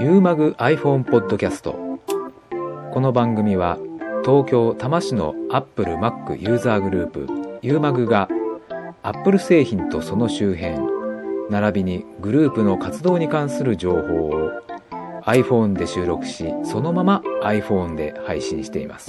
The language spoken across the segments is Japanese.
ユーマグ iPhone ポッドキャスト。この番組は東京多摩市の Apple、Mac ユーザーグループユーマグが Apple 製品とその周辺並びにグループの活動に関する情報を iPhone で収録し、そのまま iPhone で配信しています。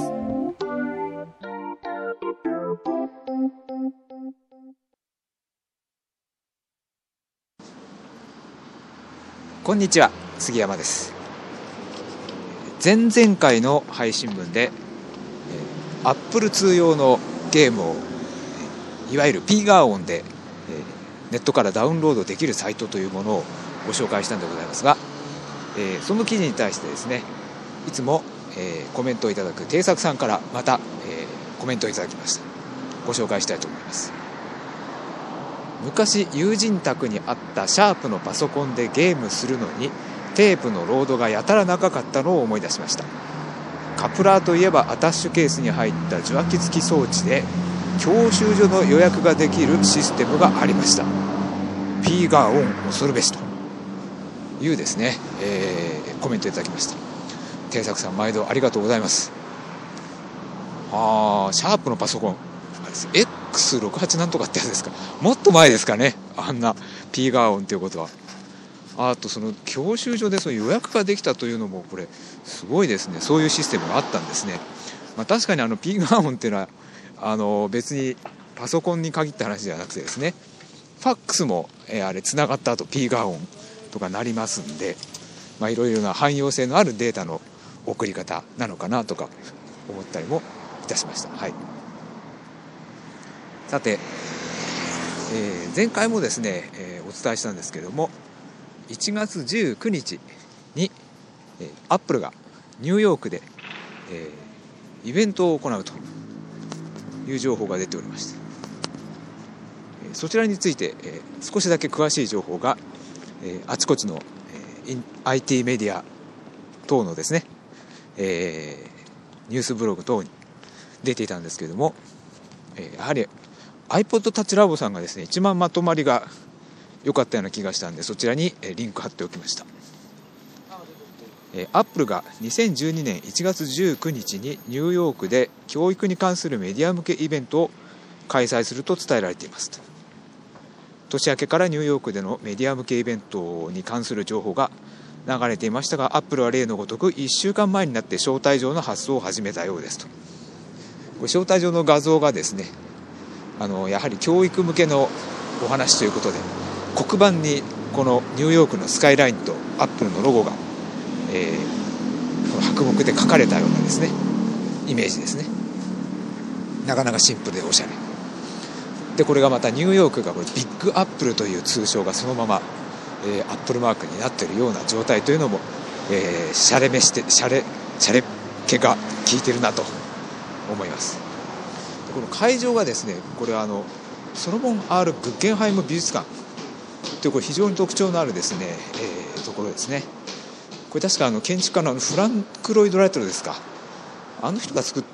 こんにちは、杉山です。前々回の配信分で Apple 2用のゲームをいわゆる P ガーオンでネットからダウンロードできるサイトというものをご紹介したんでございますが、その記事に対してですね、いつもコメントをいただく定作さんからまたコメントをいただきました。ご紹介したいと思います。昔友人宅にあったシャープのパソコンでゲームするのにテープのロードがやたら長かったのを思い出しました。カプラーといえばアタッシュケースに入った受話器付き装置で教習所の予約ができるシステムがありました。 P ガーオン恐るべしというですね、コメントいただきました。定作さん、毎度ありがとうございます。シャープのパソコンX68 なんとかってやつですか。もっと前ですかね、あんな P ガーオンということは。あとその教習所でその予約ができたというのもこれすごいですね。そういうシステムがあったんですね。確かにP ガーオンっていうのは別にパソコンに限った話ではなくてですね、ファックスもあれつながった後 P ガーオンとかなりますんで、いろいろな汎用性のあるデータの送り方なのかなとか思ったりもいたしました。はい。さて、前回もですね、お伝えしたんですけれども、1月19日に、アップルがニューヨークで、イベントを行うという情報が出ておりまして、そちらについて、少しだけ詳しい情報が、あちこちの、IT メディア等のですね、ニュースブログ等に出ていたんですけれども、やはりiPod Touch Labo さんがですね、一番まとまりが良かったような気がしたんで、そちらにリンク貼っておきました。アップルが2012年1月19日にニューヨークで教育に関するメディア向けイベントを開催すると伝えられています。年明けからニューヨークでのメディア向けイベントに関する情報が流れていましたが、アップルは例のごとく1週間前になって招待状の発送を始めたようですと。これ招待状の画像がですね、やはり教育向けのお話ということで、黒板にこのニューヨークのスカイラインとアップルのロゴが、白木で書かれたようなですねイメージですね。なかなかシンプルでおしゃれで、これがまたニューヨークがこれビッグアップルという通称がそのまま、アップルマークになっているような状態というのも、シャレっ気が効いてるなと思います。この会場がですね、これはソロモン R グッゲンハイム美術館というこれ非常に特徴のあるですね、ところですね。これ確か建築家のフランク・ロイド・ライトですか、あの人が作った、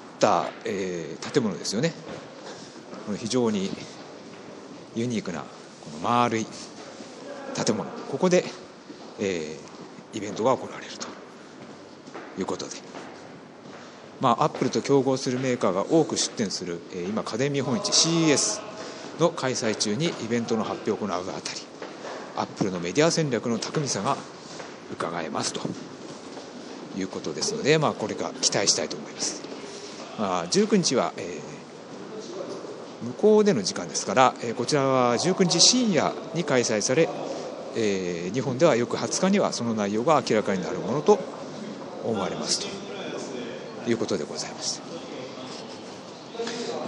建物ですよね。この非常にユニークなこの丸い建物、ここで、イベントが行われるということで、アップルと競合するメーカーが多く出展する、今家電見本市 CES の開催中にイベントの発表を行うあたり、アップルのメディア戦略の巧みさが伺えますということですので、これが期待したいと思います。19日は、向こうでの時間ですから、こちらは19日深夜に開催され、日本では翌20日にはその内容が明らかになるものと思われますということでございました。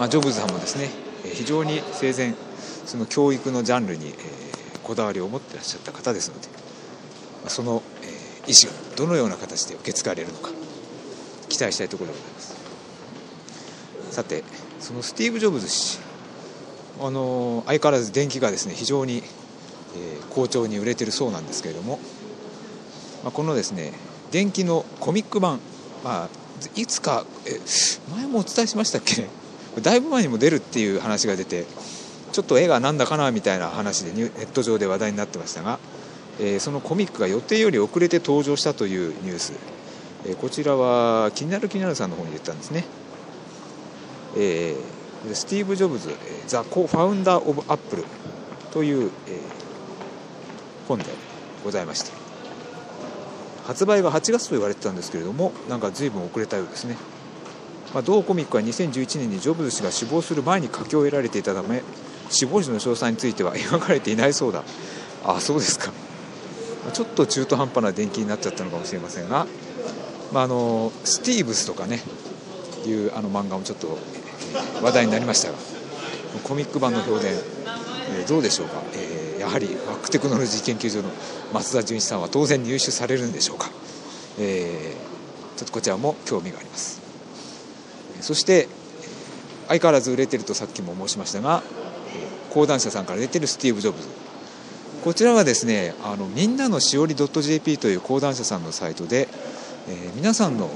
ジョブズさんもですね、非常に生前その教育のジャンルに、こだわりを持っていらっしゃった方ですので、その、意思がどのような形で受け継がれるのか期待したいところでございます。さて、そのスティーブ・ジョブズ氏、相変わらず電気がですね非常に、好調に売れているそうなんですけれども、このですね電気のコミック版、いつか前もお伝えしましたっけね、だいぶ前にも出るっていう話が出て、ちょっと絵がなんだかなみたいな話でネット上で話題になってましたが、 そのコミックが予定より遅れて登場したというニュース、こちらは気になるさんの方に言ったんですね。スティーブ・ジョブズ、ザ・コ・ファウンダー・オブ・アップルという、本でございまして、発売が8月と言われてたんですけれども、なんか随分遅れたようですね。同コミックは2011年にジョブズ氏が死亡する前に書き終えられていたため、死亡時の詳細については描かれていないそうだ。あ、そうですか。ちょっと中途半端な電気になっちゃったのかもしれませんが、スティーブスとかねいう漫画もちょっと話題になりましたが、コミック版の評伝、どうでしょうか。やはりバックテクノロジー研究所の松田純一さんは当然入手されるんでしょうか。ちょっとこちらも興味があります。そして相変わらず売れてるとさっきも申しましたが、講談社さんから出てるスティーブ・ジョブズ、こちらはですね、みんなのしおり .jp という講談社さんのサイトで、皆さんの、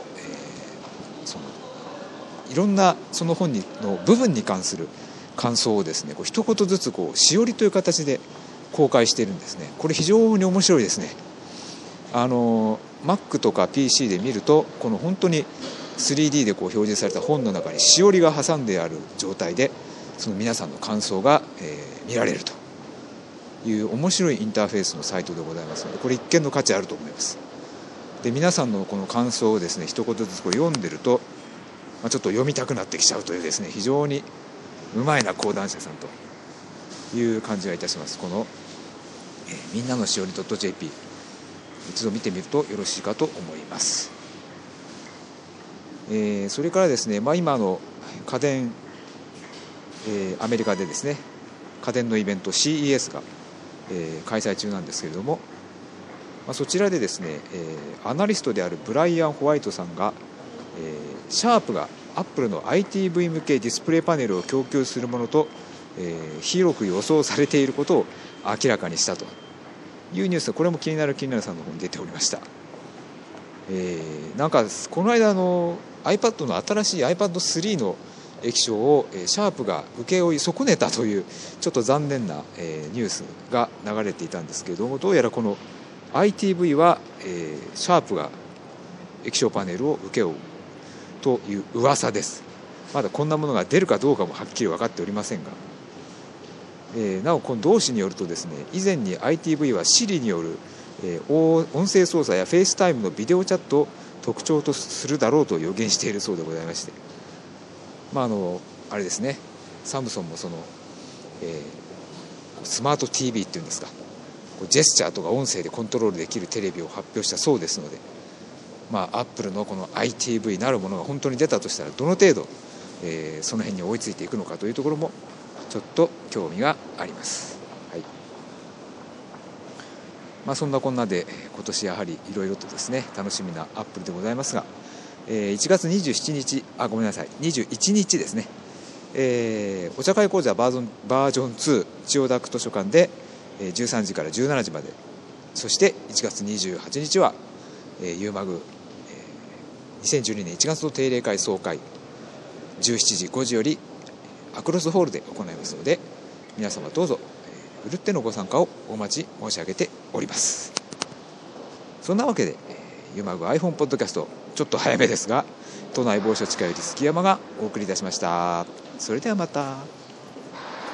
いろんなその本の部分に関する感想をですね、一言ずつしおりという形で公開しているんですね。これ非常に面白いですね。Mac とか PC で見ると、この本当に 3D で表示された本の中にしおりが挟んである状態で、その皆さんの感想が、見られるという面白いインターフェースのサイトでございますので、これ一見の価値あると思います。で、皆さんのこの感想をですね、一言ずつ読んでると、ちょっと読みたくなってきちゃうというですね、非常にうまいな講談社さんという感じがいたします。この、みんなのしおり .jp、 一度見てみるとよろしいかと思います。それからですね、今の家電、アメリカでですね、家電のイベント CES が、開催中なんですけれども、そちらでですね、アナリストであるブライアン・ホワイトさんが、シャープがアップルの ITV 向けディスプレイパネルを供給するものと、広く予想されていることを明らかにしたというニュース、これも気になるさんの方に出ておりました。なんかこの間iPad の新しい iPad3 の液晶をシャープが請け負い損ねたというちょっと残念なニュースが流れていたんですけれども、どうやらこの ITV はシャープが液晶パネルを請け負うという噂です。まだこんなものが出るかどうかもはっきり分かっておりませんが、なおこの同誌によるとですね、以前に ITV は Siri による音声操作やフェイスタイムのビデオチャットを特徴とするだろうと予言しているそうでございまして、あれですね、サムソンもその、スマート TV っていうんですか、ジェスチャーとか音声でコントロールできるテレビを発表したそうですので、アップルのこの ITV なるものが本当に出たとしたら、どの程度、その辺に追いついていくのかというところもちょっと興味があります。はい。そんなこんなで今年やはりいろいろとですね、楽しみなアップルでございますが、1月27日ごめんなさい21日ですね、お茶会講座バージョン2千代田区図書館で13時から17時まで、そして1月28日はユーマグ2012年1月の定例会総会17時5時よりアクロスホールで行いますので、皆様どうぞふるってのご参加をお待ち申し上げております。そんなわけでユーマグ iPhone ポッドキャスト、ちょっと早めですが都内某所地下より杉山がお送りいたしました。それではまた。